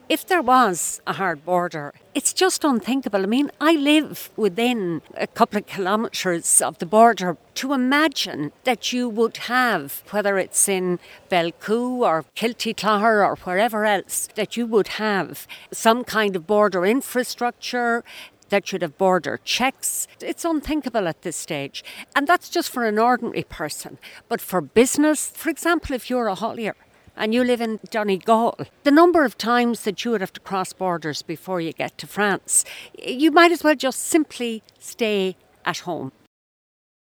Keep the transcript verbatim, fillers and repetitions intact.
If there was a hard border, it's just unthinkable. I mean, I live within a couple of kilometres of the border. To imagine that you would have, whether it's in Belcoo or Kilty Clogher or wherever else, that you would have some kind of border infrastructure, that should have border checks. It's unthinkable at this stage. And that's just for an ordinary person. But for business, for example, if you're a haulier and you live in Donegal, the number of times that you would have to cross borders before you get to France, you might as well just simply stay at home.